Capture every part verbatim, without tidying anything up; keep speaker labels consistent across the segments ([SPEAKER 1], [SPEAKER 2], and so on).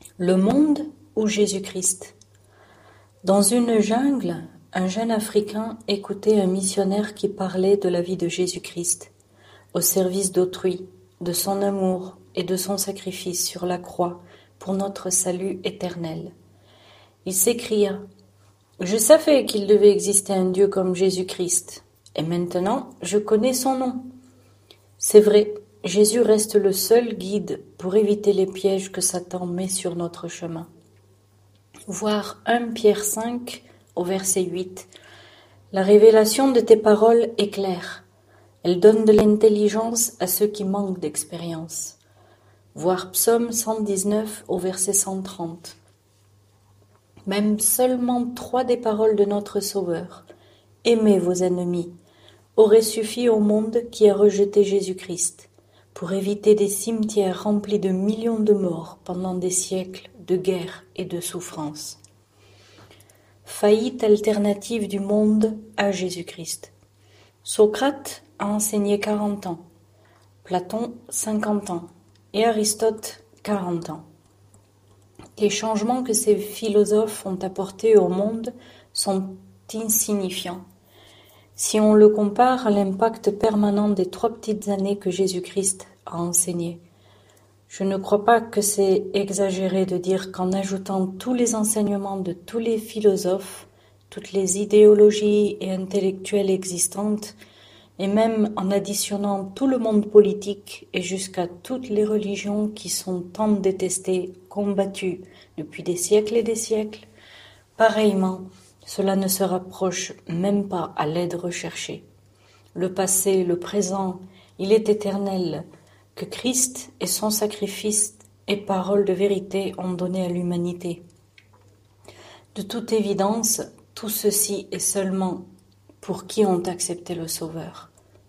[SPEAKER 1] Le monde ou Jésus-Christ? Dans une jungle, un jeune Africain écoutait un missionnaire qui parlait de la vie de Jésus-Christ, au service d'autrui, de son amour et de son sacrifice sur la croix pour notre salut éternel. Il s'écria: « Je savais qu'il devait exister un Dieu comme Jésus-Christ, et maintenant je connais son nom. C'est vrai, Jésus reste le seul guide pour éviter les pièges que Satan met sur notre chemin. » Voir un Pierre cinq au verset huit. La révélation de tes paroles est claire. Elle donne de l'intelligence à ceux qui manquent d'expérience. Voir Psaume cent dix-neuf au verset cent trente. Même seulement trois des paroles de notre Sauveur, « Aimez vos ennemis », auraient suffi au monde qui a rejeté Jésus-Christ, pour éviter des cimetières remplis de millions de morts pendant des siècles de guerre et de souffrance. Faillite alternative du monde à Jésus-Christ. Socrate a enseigné quarante ans, Platon cinquante ans et Aristote quarante ans. Les changements que ces philosophes ont apportés au monde sont insignifiants. Si on le compare à l'impact permanent des trois petites années que Jésus-Christ a enseigné, je ne crois pas que c'est exagéré de dire qu'en ajoutant tous les enseignements de tous les philosophes, toutes les idéologies et intellectuelles existantes, et même en additionnant tout le monde politique et jusqu'à toutes les religions qui sont tant détestées, combattues depuis des siècles et des siècles, pareillement, cela ne se rapproche même pas à l'aide recherchée. Le passé, le présent, il est éternel, que Christ et son sacrifice et parole de vérité ont donné à l'humanité. De toute évidence, tout ceci est seulement pour qui ont accepté le Sauveur.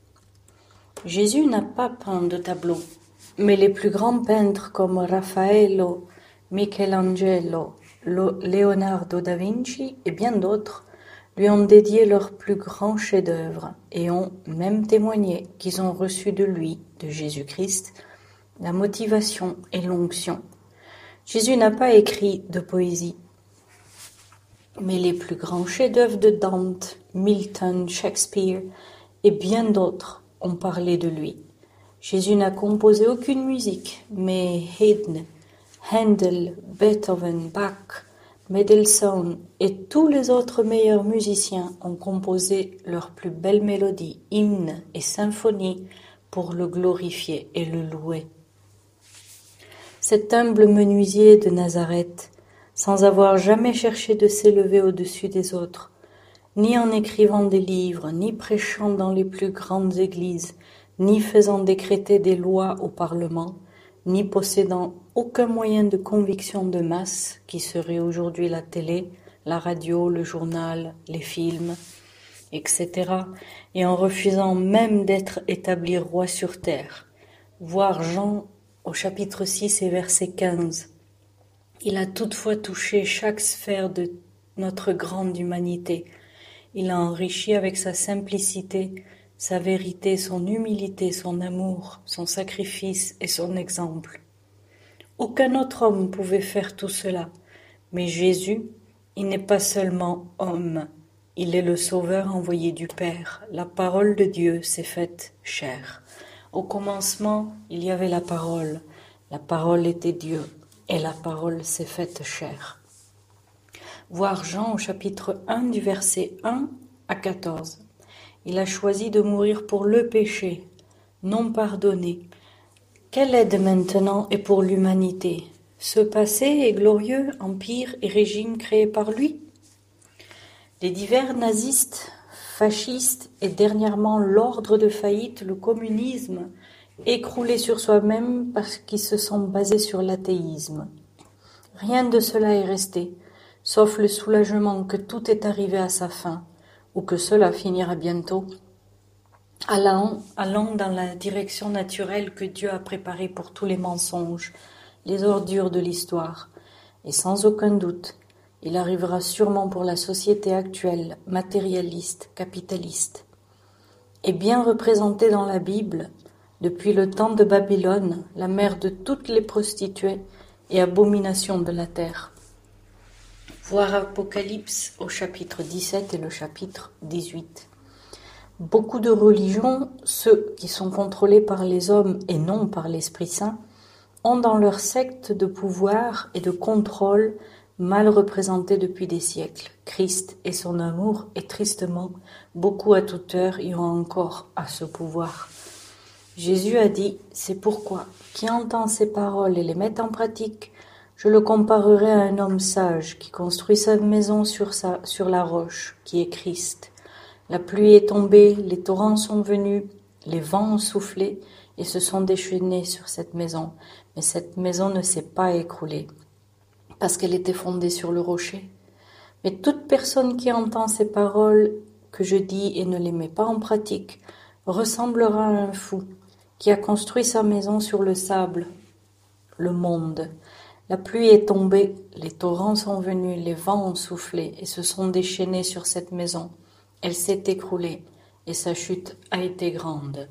[SPEAKER 1] Jésus n'a pas peint de tableau, mais les plus grands peintres comme Raffaello, Michelangelo, Leonardo da Vinci et bien d'autres lui ont dédié leurs plus grands chefs-d'œuvre et ont même témoigné qu'ils ont reçu de lui, de Jésus-Christ, la motivation et l'onction. Jésus n'a pas écrit de poésie, mais les plus grands chefs-d'œuvre de Dante, Milton, Shakespeare et bien d'autres ont parlé de lui. Jésus n'a composé aucune musique, mais Haydn, Handel, Beethoven, Bach, Mendelssohn et tous les autres meilleurs musiciens ont composé leurs plus belles mélodies, hymnes et symphonies pour le glorifier et le louer. Cet humble menuisier de Nazareth, sans avoir jamais cherché de s'élever au-dessus des autres, ni en écrivant des livres, ni prêchant dans les plus grandes églises, ni faisant décréter des lois au Parlement, ni possédant aucun moyen de conviction de masse qui serait aujourd'hui la télé, la radio, le journal, les films, et cetera, et en refusant même d'être établi roi sur terre. Voir Jean au chapitre six et verset quinze. Il a toutefois touché chaque sphère de notre grande humanité. Il a enrichi avec sa simplicité, sa vérité, son humilité, son amour, son sacrifice et son exemple. Aucun autre homme pouvait faire tout cela, mais Jésus, il n'est pas seulement homme, il est le Sauveur envoyé du Père. La parole de Dieu s'est faite chair. Au commencement, il y avait la parole, la parole était Dieu, et la parole s'est faite chair. Voir Jean au chapitre un du verset un à quatorze. Il a choisi de mourir pour le péché, non pardonné. Quelle aide maintenant est pour l'humanité? Ce passé et glorieux empire et régime créé par lui? Les divers nazistes, fascistes et dernièrement l'ordre de faillite, le communisme, écroulés sur soi-même parce qu'ils se sont basés sur l'athéisme. Rien de cela est resté, sauf le soulagement que tout est arrivé à sa fin, ou que cela finira bientôt, allant, allant dans la direction naturelle que Dieu a préparée pour tous les mensonges, les ordures de l'histoire. Et sans aucun doute, il arrivera sûrement pour la société actuelle, matérialiste, capitaliste. Et bien représentée dans la Bible, depuis le temps de Babylone, la mère de toutes les prostituées, et abomination de la terre. Voir Apocalypse au chapitre dix-sept et le chapitre dix-huit. Beaucoup de religions, ceux qui sont contrôlés par les hommes et non par l'Esprit Saint, ont dans leur secte de pouvoir et de contrôle mal représenté depuis des siècles. Christ et son amour, et tristement, beaucoup à toute heure y ont encore à ce pouvoir. Jésus a dit, c'est pourquoi, qui entend ces paroles et les met en pratique, je le comparerai à un homme sage qui construit sa maison sur, sa, sur la roche, qui est Christ. La pluie est tombée, les torrents sont venus, les vents ont soufflé et se sont déchaînés sur cette maison. Mais cette maison ne s'est pas écroulée, parce qu'elle était fondée sur le rocher. Mais toute personne qui entend ces paroles que je dis et ne les met pas en pratique ressemblera à un fou qui a construit sa maison sur le sable, le monde. La pluie est tombée, les torrents sont venus, les vents ont soufflé et se sont déchaînés sur cette maison. Elle s'est écroulée et sa chute a été grande.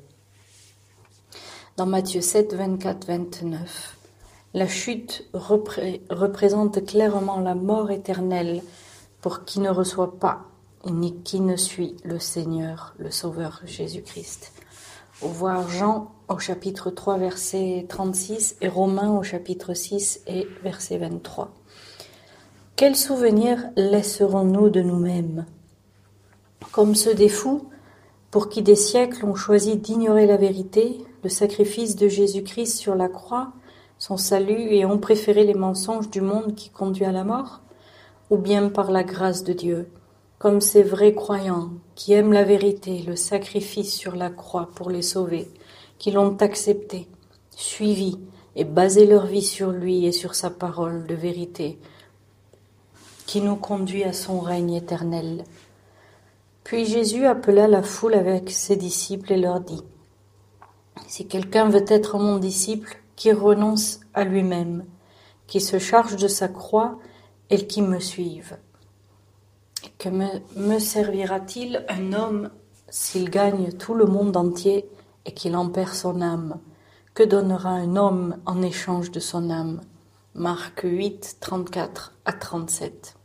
[SPEAKER 1] Dans Matthieu sept, vingt-quatre, vingt-neuf, la chute repré- représente clairement la mort éternelle pour qui ne reçoit pas ni qui ne suit le Seigneur, le Sauveur Jésus-Christ. Au voir Jean au chapitre trois, verset trente-six et Romains au chapitre six et verset vingt-trois. Quels souvenirs laisserons-nous de nous-mêmes ? Comme ceux des fous, pour qui des siècles ont choisi d'ignorer la vérité, le sacrifice de Jésus-Christ sur la croix, son salut, et ont préféré les mensonges du monde qui conduit à la mort, ou bien par la grâce de Dieu, comme ces vrais croyants qui aiment la vérité, le sacrifice sur la croix pour les sauver, qui l'ont accepté, suivi et basé leur vie sur lui et sur sa parole de vérité, qui nous conduit à son règne éternel. Puis Jésus appela la foule avec ses disciples et leur dit, « Si quelqu'un veut être mon disciple, qu'il renonce à lui-même, qu'il se charge de sa croix et qu'il me suive. Que me, me servira-t-il un homme s'il gagne tout le monde entier et qu'il en perd son âme? Que donnera un homme en échange de son âme ?» Marc huit, trente-quatre à trente-sept.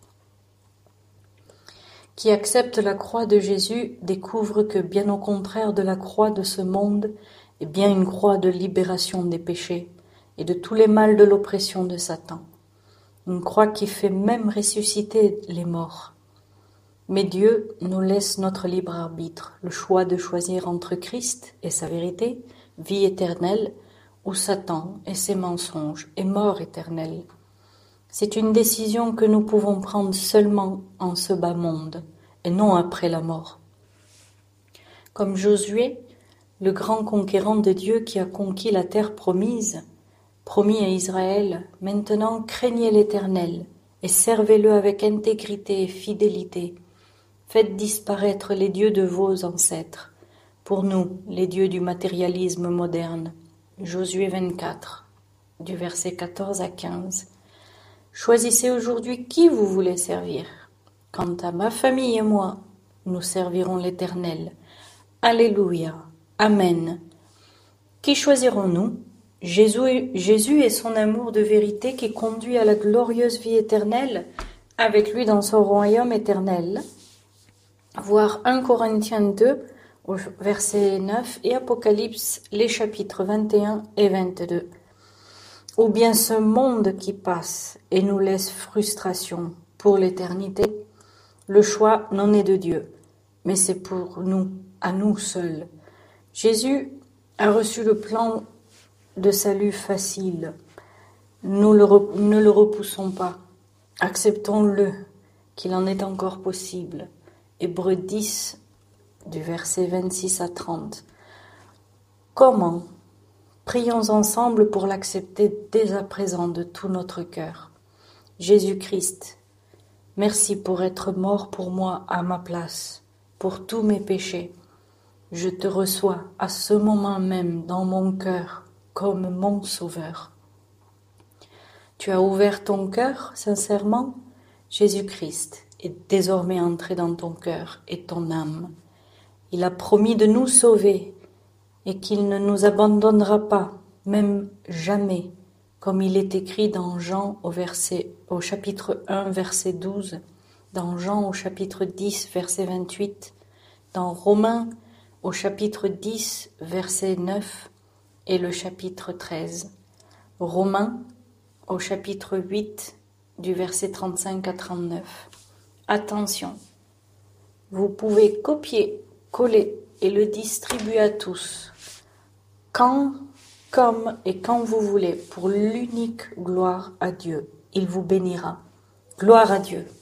[SPEAKER 1] Qui accepte la croix de Jésus découvre que, bien au contraire de la croix de ce monde, est bien une croix de libération des péchés et de tous les mâles de l'oppression de Satan. Une croix qui fait même ressusciter les morts. Mais Dieu nous laisse notre libre arbitre, le choix de choisir entre Christ et sa vérité, vie éternelle, ou Satan et ses mensonges et mort éternelle. C'est une décision que nous pouvons prendre seulement en ce bas monde, et non après la mort. Comme Josué, le grand conquérant de Dieu qui a conquis la terre promise, promis à Israël, maintenant craignez l'Éternel et servez-le avec intégrité et fidélité. Faites disparaître les dieux de vos ancêtres, pour nous, les dieux du matérialisme moderne. Josué vingt-quatre, du verset quatorze à quinze. Choisissez aujourd'hui qui vous voulez servir. Quant à ma famille et moi, nous servirons l'Éternel. Alléluia. Amen. Qui choisirons-nous ? Jésus, Jésus et son amour de vérité qui conduit à la glorieuse vie éternelle, avec lui dans son royaume éternel. Voir un Corinthiens deux, au verset neuf, et Apocalypse, les chapitres vingt et un et vingt-deux. Ou bien ce monde qui passe et nous laisse frustration pour l'éternité, le choix n'en est de Dieu, mais c'est pour nous, à nous seuls. Jésus a reçu le plan de salut facile. Nous le, ne le repoussons pas. Acceptons-le, qu'il en est encore possible. Hébreux dix, du verset vingt-six à trente. Comment ? Prions ensemble pour l'accepter dès à présent de tout notre cœur. Jésus-Christ, merci pour être mort pour moi à ma place, pour tous mes péchés. Je te reçois à ce moment même dans mon cœur comme mon Sauveur. Tu as ouvert ton cœur sincèrement ? Jésus-Christ est désormais entré dans ton cœur et ton âme. Il a promis de nous sauver et qu'il ne nous abandonnera pas, même jamais, comme il est écrit dans Jean au, verset, au chapitre un, verset douze, dans Jean au chapitre dix, verset vingt-huit, dans Romains au chapitre dix, verset neuf et le chapitre treize. Romains au chapitre huit, du verset trente-cinq à trente-neuf. Attention, vous pouvez copier, coller et le distribuer à tous, quand, comme et quand vous voulez, pour l'unique gloire à Dieu. Il vous bénira. Gloire à Dieu.